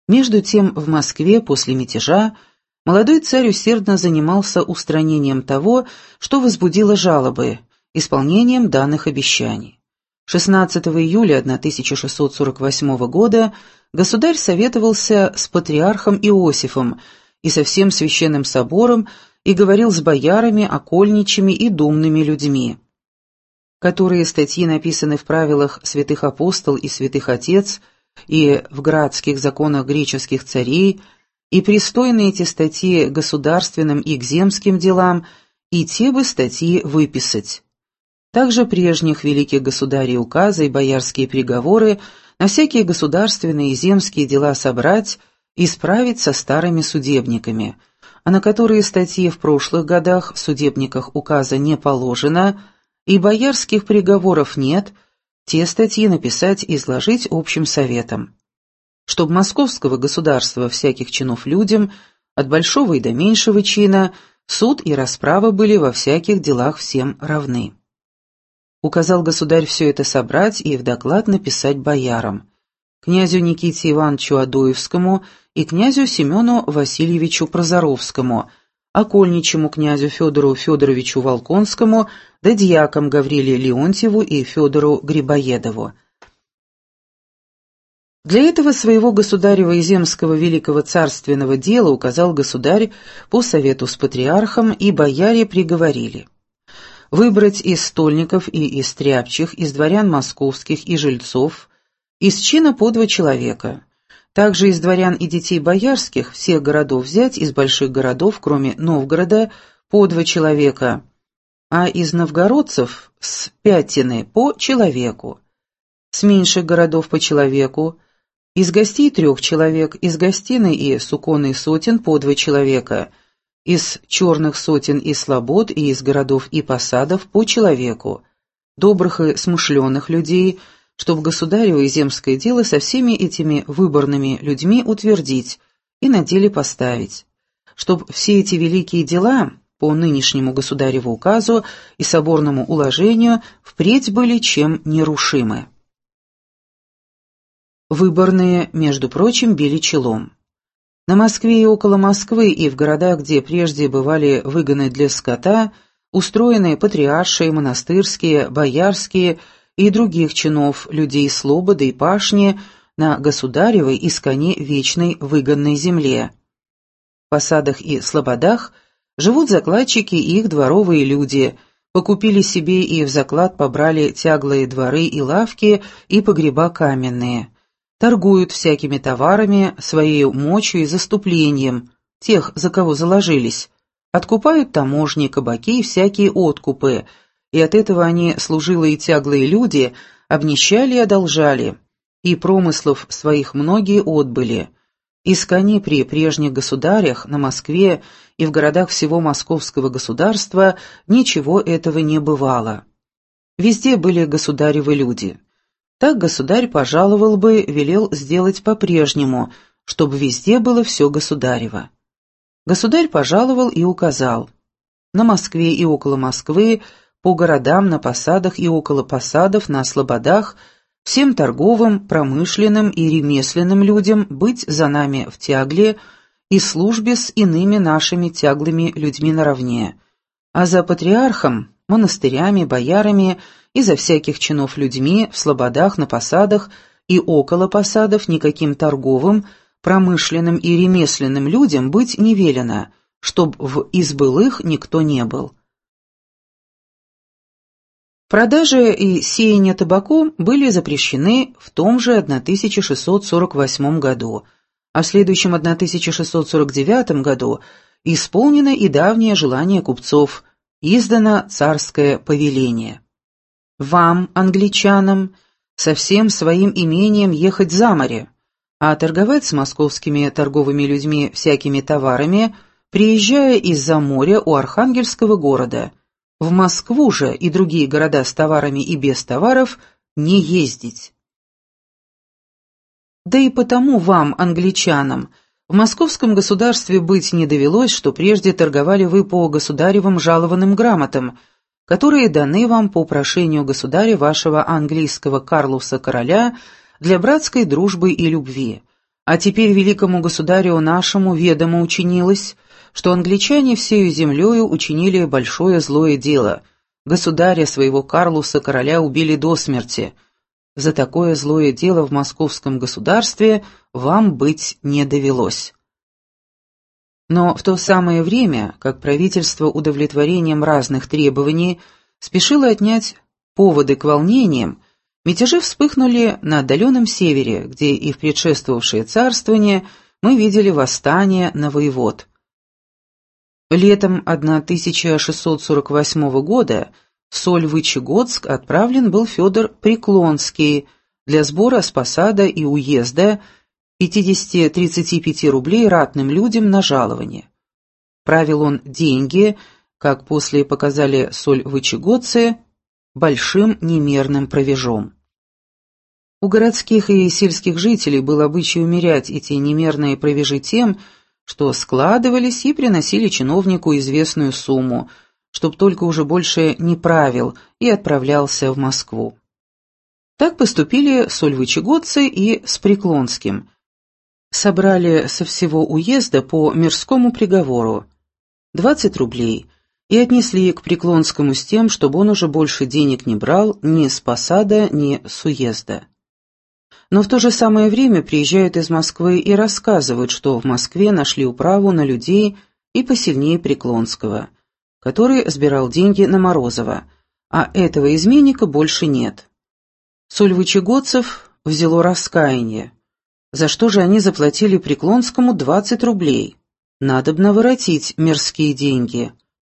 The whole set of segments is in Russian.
Между тем в Москве после мятежа молодой царь усердно занимался устранением того, что возбудило жалобы, исполнением данных обещаний. 16 июля 1648 года государь советовался с патриархом Иосифом и со всем священным собором и говорил с боярами, окольничьими и думными людьми. Которые статьи написаны в правилах святых апостол и святых отец и в градских законах греческих царей, и пристойны эти статьи государственным и к земским делам, и те бы статьи выписать. Также прежних великих государей указы и боярские приговоры на всякие государственные и земские дела собрать и справить со старыми судебниками, а на которые статьи в прошлых годах в судебниках указа не положено и боярских приговоров нет, те статьи написать и изложить общим советом. Чтоб московского государства всяких чинов людям, от большого и до меньшего чина, суд и расправа были во всяких делах всем равны. Указал государь все это собрать и в доклад написать боярам, князю Никите Ивановичу Адоевскому и князю Семену Васильевичу Прозоровскому, окольничему князю Федору Федоровичу Волконскому, да дьякам Гавриле Леонтьеву и Федору Грибоедову. Для этого своего государева и земского великого царственного дела указал государь по совету с патриархом, и бояре приговорили выбрать из стольников и из стряпчих, из дворян московских и жильцов, из чина по 2 человека, также из дворян и детей боярских всех городов взять, из больших городов, кроме Новгорода, по 2 человека, а из новгородцев с пятины по человеку, с меньших городов по человеку, из гостей 3 человек, из гостиной и суконной сотен по 2 человека, из черных сотен и слобод и из городов и посадов по человеку, добрых и смышленых людей, чтоб государево и земское дело со всеми этими выборными людьми утвердить и на деле поставить, чтоб все эти великие дела по нынешнему государеву указу и соборному уложению впредь были чем нерушимы. Выборные, между прочим, били челом. На Москве и около Москвы и в городах, где прежде бывали выгоны для скота, устроены патриаршие, монастырские, боярские и других чинов людей слободы и пашни на государевой исконе вечной выгонной земле. В посадах и слободах живут закладчики и их дворовые люди, покупили себе и в заклад побрали тяглые дворы и лавки и погреба каменные. Торгуют всякими товарами, своей мочью и заступлением, тех, за кого заложились, откупают таможни, кабаки и всякие откупы, и от этого они, служилые и тяглые люди, обнищали и одолжали, и промыслов своих многие отбыли. Искони при прежних государях на Москве и в городах всего московского государства ничего этого не бывало. Везде были государевы люди. Так государь пожаловал бы, велел сделать по-прежнему, чтобы везде было все государево. Государь пожаловал и указал: на Москве и около Москвы, по городам, на посадах и около посадов, на слободах, всем торговым, промышленным и ремесленным людям быть за нами в тягле и службе с иными нашими тяглыми людьми наравне, а за патриархом, монастырями, боярами и за всяких чинов людьми в слободах, на посадах и около посадов никаким торговым, промышленным и ремесленным людям быть не велено, чтоб в избылых никто не был. Продажа и сеяние табаку были запрещены в том же 1648 году, а в следующем 1649 году исполнено и давнее желание купцов, издано царское повеление. Вам, англичанам, со всем своим имением ехать за море, а торговать с московскими торговыми людьми всякими товарами, приезжая из-за моря у Архангельского города, в Москву же и другие города с товарами и без товаров не ездить. Да и потому вам, англичанам, в московском государстве быть не довелось, что прежде торговали вы по государевым жалованным грамотам, которые даны вам по прошению государя вашего английского Карлуса короля для братской дружбы и любви, А теперь великому государю нашему ведомо учинилось, что англичане всею землею учинили большое злое дело. Государя своего Карлуса короля убили до смерти. За такое злое дело в московском государстве вам быть не довелось. Но в то самое время, как правительство удовлетворением разных требований спешило отнять поводы к волнениям, мятежи вспыхнули на отдаленном севере, где и в предшествовавшее царствование мы видели восстание на воевод. Летом 1648 года в Сольвычегодск отправлен был Федор Преклонский для сбора с посада и уезда 50-35 рублей ратным людям на жалование. Правил он деньги, как после показали сольвычегодцы, большим немерным провежом. У городских и сельских жителей был обычай умерять эти немерные провежи тем, что складывались и приносили чиновнику известную сумму, чтоб только уже больше не правил и отправлялся в Москву. Так поступили сольвычегодцы и с Преклонским. Собрали со всего уезда по мирскому приговору 20 рублей и отнесли к Преклонскому с тем, чтобы он уже больше денег не брал ни с посада, ни с уезда. Но в то же самое время приезжают из Москвы и рассказывают, что в Москве нашли управу на людей и посильнее Преклонского, который сбирал деньги на Морозова, а этого изменника больше нет. Сольвычегодцев взяло раскаяние. За что же они заплатили Преклонскому 20 рублей? Надобно воротить мирские деньги.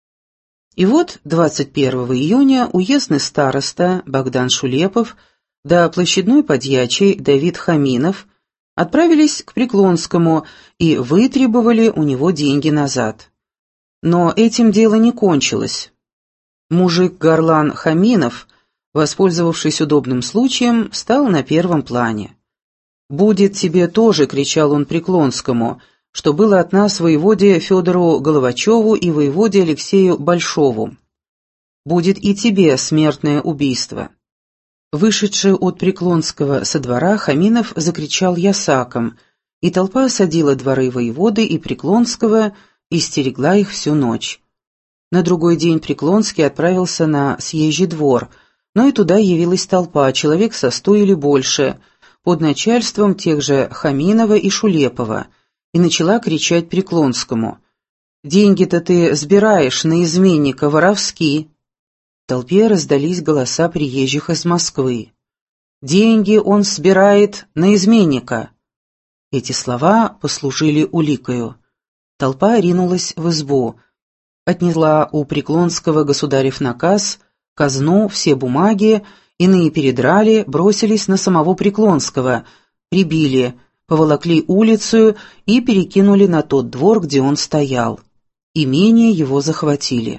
И вот 21 июня уездный староста Богдан Шулепов да площадной подьячий Давид Хаминов отправились к Преклонскому и вытребовали у него деньги назад. Но этим дело не кончилось. Мужик-горлан Хаминов, воспользовавшись удобным случаем, стал на первом плане. «Будет тебе тоже», — кричал он Преклонскому, что было от нас воеводе Федору Головачеву и воеводе Алексею Большову. «Будет и тебе смертное убийство». Вышедший от Преклонского со двора, Хаминов закричал ясаком, и толпа осадила дворы воеводы и Преклонского и стерегла их всю ночь. На другой день Преклонский отправился на съезжий двор, но и туда явилась толпа, человек со 100 или больше, под начальством тех же Хаминова и Шулепова, и начала кричать Преклонскому: «Деньги-то ты сбираешь на изменника воровски!» В толпе раздались голоса приезжих из Москвы. «Деньги он собирает на изменника!» Эти слова послужили уликою. Толпа ринулась в избу, отняла у Преклонского государев наказ, казну, все бумаги, иные передрали, бросились на самого Преклонского, прибили, поволокли улицу и перекинули на тот двор, где он стоял. Имение его захватили.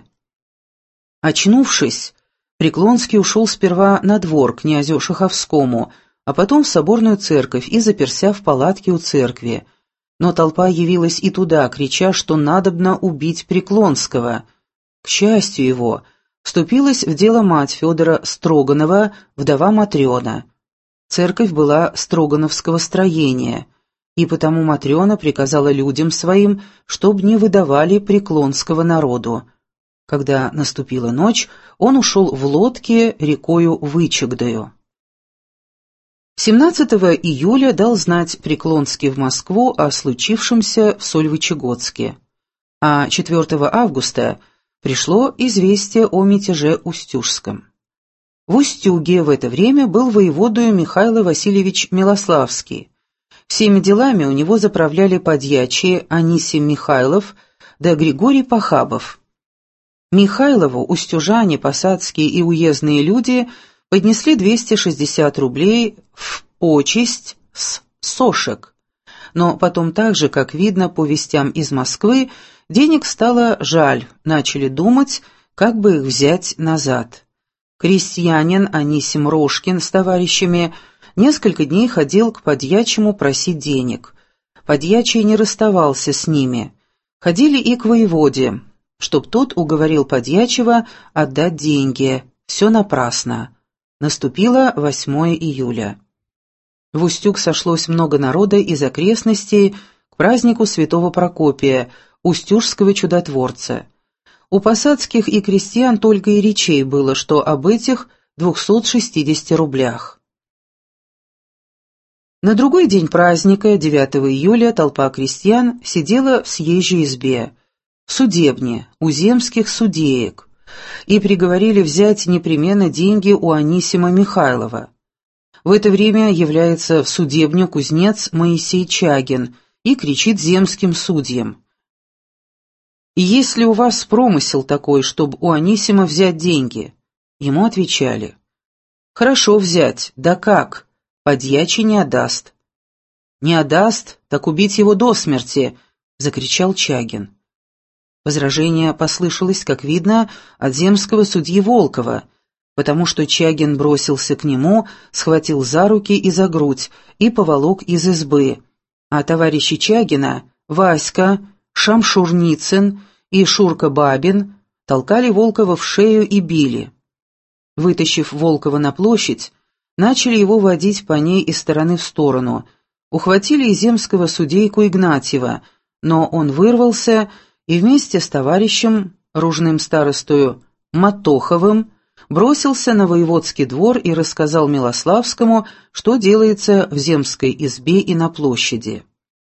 Очнувшись, Преклонский ушел сперва на двор к князю Шаховскому, а потом в соборную церковь и заперся в палатке у церкви. Но толпа явилась и туда, крича, что надобно убить Преклонского. К счастью его, вступилась в дело мать Федора Строганова, вдова Матрена. Церковь была строгановского строения, и потому Матрена приказала людям своим, чтоб не выдавали Преклонского народу. Когда наступила ночь, он ушел в лодке рекою Вычегдою. 17 июля дал знать Преклонский в Москву о случившемся в Сольвычегодске, а 4 августа пришло известие о мятеже Устюжском. В Устюге в это время был воеводою Михаил Васильевич Милославский. Всеми делами у него заправляли подьячие Анисим Михайлов да Григорий Похабов. Михайлову устюжане, посадские и уездные люди поднесли 260 рублей в почесть с сошек. Но потом так же, как видно по вестям из Москвы, денег стало жаль, начали думать, как бы их взять назад. Крестьянин Анисим Рожкин с товарищами несколько дней ходил к подьячему просить денег. Подьячий не расставался с ними. Ходили и к воеводе, чтоб тот уговорил подьячего отдать деньги. Все напрасно. Наступило 8 июля. В Устюг сошлось много народа из окрестностей к празднику святого Прокопия, устюжского чудотворца. У посадских и крестьян только и речей было, что об этих 260 рублях. На другой день праздника, 9 июля, толпа крестьян сидела в съезжей избе, в судебне, у земских судеек, и приговорили взять непременно деньги у Анисима Михайлова. В это время является в судебню кузнец Моисей Чагин и кричит земским судьям: «Есть ли у вас промысел такой, чтобы у Анисима взять деньги?» Ему отвечали: «Хорошо взять, да как? Подьячий не отдаст». «Не отдаст, так убить его до смерти!» — закричал Чагин. Возражение послышалось, как видно, от земского судьи Волкова, потому что Чагин бросился к нему, схватил за руки и за грудь и поволок из избы, а товарищи Чагина, Васька, Шамшурницын и Шурка Бабин, толкали Волкова в шею и били. Вытащив Волкова на площадь, начали его водить по ней из стороны в сторону, ухватили и земского судейку Игнатьева, но он вырвался и вместе с товарищем, ружным старостою Матоховым, бросился на воеводский двор и рассказал Милославскому, что делается в земской избе и на площади.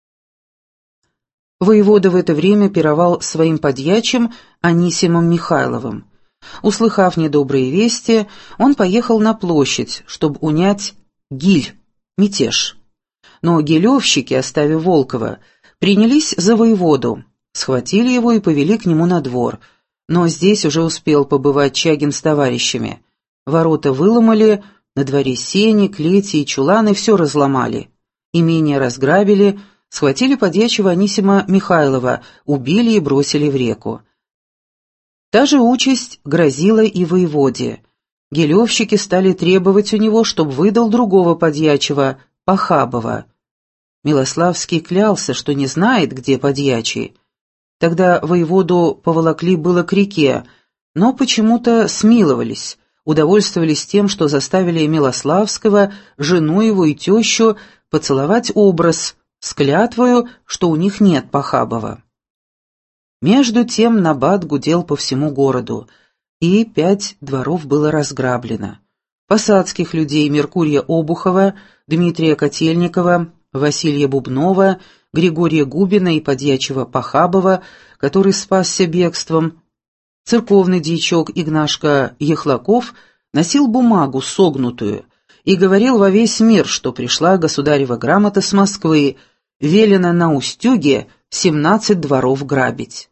Воевода в это время пировал своим подьячим Анисимом Михайловым. Услыхав недобрые вести, он поехал на площадь, чтобы унять гиль, мятеж. Но гилевщики, оставив Волкова, принялись за воеводу, схватили его и повели к нему на двор. Но здесь уже успел побывать Чагин с товарищами. Ворота выломали, на дворе сени, клети и чуланы все разломали. Имение разграбили, схватили подьячего Анисима Михайлова, убили и бросили в реку. Та же участь грозила и воеводе. Гилевщики стали требовать у него, чтобы выдал другого подьячего, Похабова. Милославский клялся, что не знает, где подьячий. Тогда воеводу поволокли было к реке, но почему-то смиловались, удовольствовались тем, что заставили Милославского, жену его и тещу поцеловать образ с клятвою, что у них нет Похабова. Между тем набат гудел по всему городу, и 5 дворов было разграблено. Посадских людей Меркурия Обухова, Дмитрия Котельникова, Василия Бубнова, Григория Губина и подьячего Похабова, который спасся бегством. Церковный дьячок Игнашка Ехлаков носил бумагу согнутую и говорил во весь мир, что пришла государева грамота с Москвы, велено на Устюге 17 дворов грабить.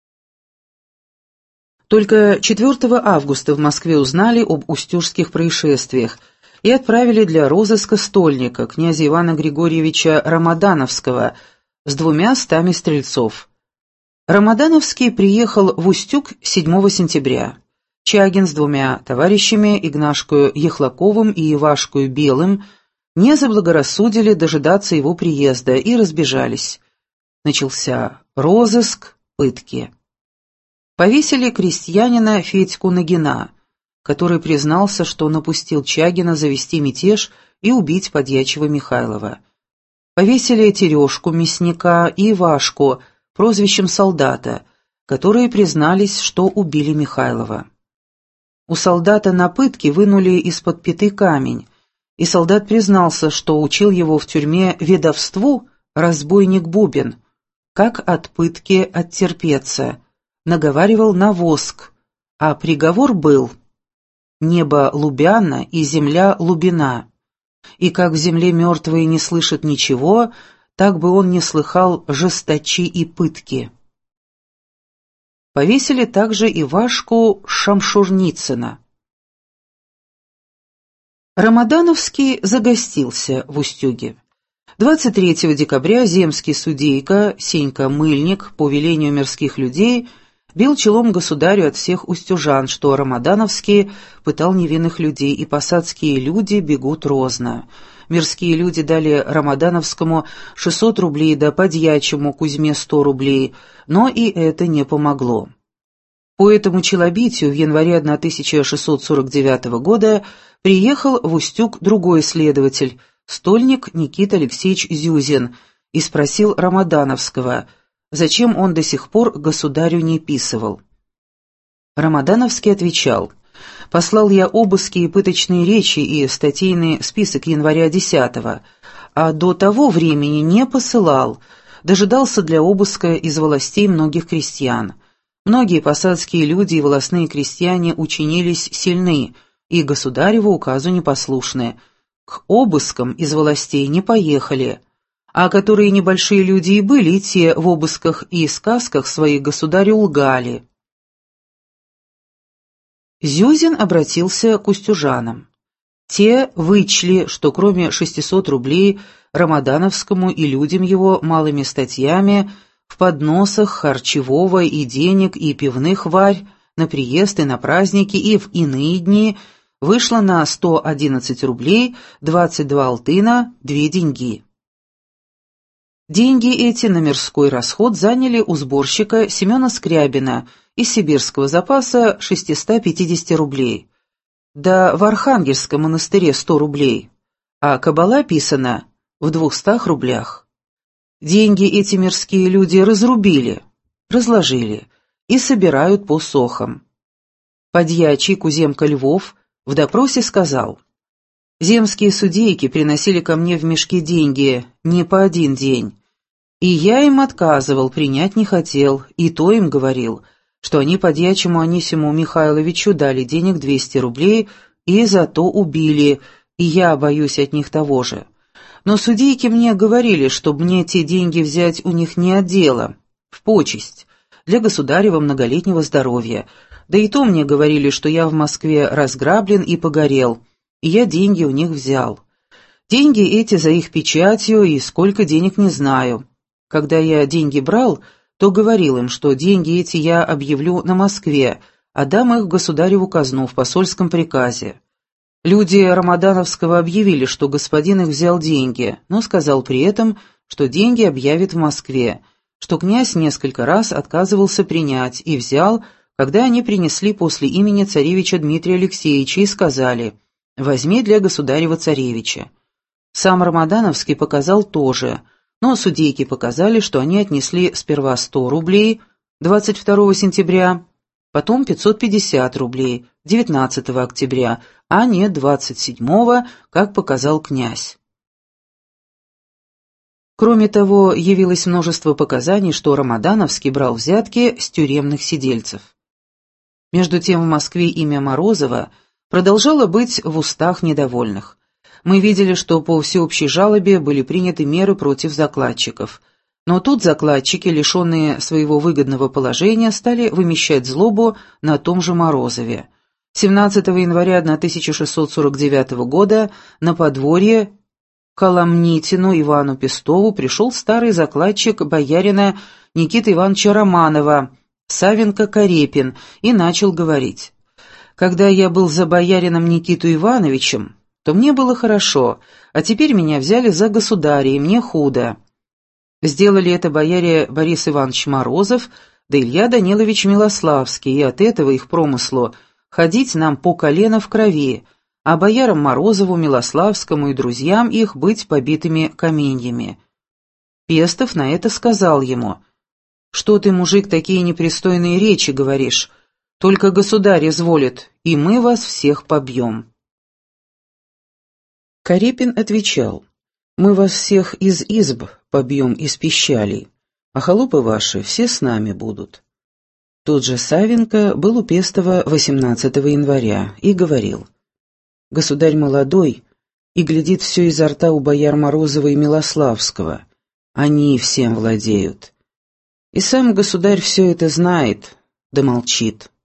Только 4 августа в Москве узнали об устюжских происшествиях и отправили для розыска стольника, князя Ивана Григорьевича Рамадановского, с 200 стрельцов. Рамадановский приехал в Устюг 7 сентября. Чагин с 2 товарищами, Игнашкою Ехлаковым и Ивашкою Белым, не заблагорассудили дожидаться его приезда и разбежались. Начался розыск, пытки. Повесили крестьянина Федьку Нагина, который признался, что напустил Чагина завести мятеж и убить подьячего Михайлова. Повесили Терешку мясника и Ивашку, прозвищем солдата, которые признались, что убили Михайлова. У солдата на пытке вынули из-под пяты камень, и солдат признался, что учил его в тюрьме ведовству разбойник Бубен, как от пытки оттерпеться, наговаривал на воск, а приговор был: небо Лубяна и земля Лубина, и как в земле мертвые не слышат ничего, так бы он не слыхал жесточи и пытки. Повесили также Ивашку Шамшурницына. Рамадановский загостился в Устюге. 23 декабря земский судейка Сенька Мыльник по велению мирских людей бил челом государю от всех устюжан, что Рамадановский пытал невинных людей, и посадские люди бегут розно. Мирские люди дали Рамадановскому 600 рублей, да подьячему Кузьме 100 рублей, но и это не помогло. По этому челобитию в январе 1649 года приехал в Устюг другой следователь, стольник Никита Алексеевич Зюзин, и спросил Рамадановского, зачем он до сих пор государю не писывал. Рамадановский отвечал: «Послал я обыски и пыточные речи и статейный список января 10-го, а до того времени не посылал, дожидался для обыска из властей многих крестьян. Многие посадские люди и волостные крестьяне учинились сильны, и государеву указу непослушны. К обыскам из властей не поехали, а которые небольшие люди и были, те в обысках и сказках своих государю лгали». Зюзин обратился к устюжанам. Те вычли, что кроме 600 рублей Рамадановскому и людям его малыми статьями в подносах харчевого и денег и пивных варь на приезд и на праздники и в иные дни вышло на 111 рублей 22 алтына 2 деньги. Деньги эти на мирской расход заняли у сборщика Семена Скрябина из сибирского запаса 650 рублей, да в Архангельском монастыре 100 рублей, а кабала писана в 200 рублях. Деньги эти мирские люди разрубили, разложили и собирают по сохам. Подьячий Куземка Львов в допросе сказал: «Земские судейки приносили ко мне в мешке деньги не по один день, и я им отказывал, принять не хотел, и то им говорил, что они подьячему Анисиму Михайловичу дали денег 200 рублей и зато убили, и я боюсь от них того же. Но судейки мне говорили, чтобы мне те деньги взять у них не от дела, в почесть, для государева многолетнего здоровья, да и то мне говорили, что я в Москве разграблен и погорел, и я деньги у них взял. Деньги эти за их печатью, и сколько денег не знаю. Когда я деньги брал, то говорил им, что деньги эти я объявлю на Москве, а дам их в государеву казну в посольском приказе. Люди Рамадановского объявили, что господин их взял деньги, но сказал при этом, что деньги объявит в Москве, что князь несколько раз отказывался принять и взял, когда они принесли после имени царевича Дмитрия Алексеевича и сказали: «Возьми для государева царевича». Сам Рамадановский показал тоже, но судейки показали, что они отнесли сперва 100 рублей 22 сентября, потом 550 рублей 19 октября, а не 27-го, как показал князь. Кроме того, явилось множество показаний, что Рамадановский брал взятки с тюремных сидельцев. Между тем в Москве имя Морозова продолжало быть в устах недовольных. Мы видели, что по всеобщей жалобе были приняты меры против закладчиков. Но тут закладчики, лишенные своего выгодного положения, стали вымещать злобу на том же Морозове. 17 января 1649 года на подворье к Коломнитину Ивану Пестову пришел старый закладчик боярина Никиты Ивановича Романова, Савенко Карепин, и начал говорить: «Когда я был за боярином Никиту Ивановичем, то мне было хорошо, а теперь меня взяли за государя, и мне худо». Сделали это бояре Борис Иванович Морозов да Илья Данилович Милославский, и от этого их промыслу ходить нам по колено в крови, а боярам Морозову, Милославскому и друзьям их быть побитыми каменьями. Пестов на это сказал ему: «Что ты, мужик, такие непристойные речи говоришь? Только государь изволит, и мы вас всех побьем». Карепин отвечал: «Мы вас всех из изб побьем из пищалей, а холопы ваши все с нами будут». Тот же Савенко был у Пестова 18 января и говорил: «Государь молодой и глядит все изо рта у бояр Морозова и Милославского. Они всем владеют. И сам государь все это знает, да молчит».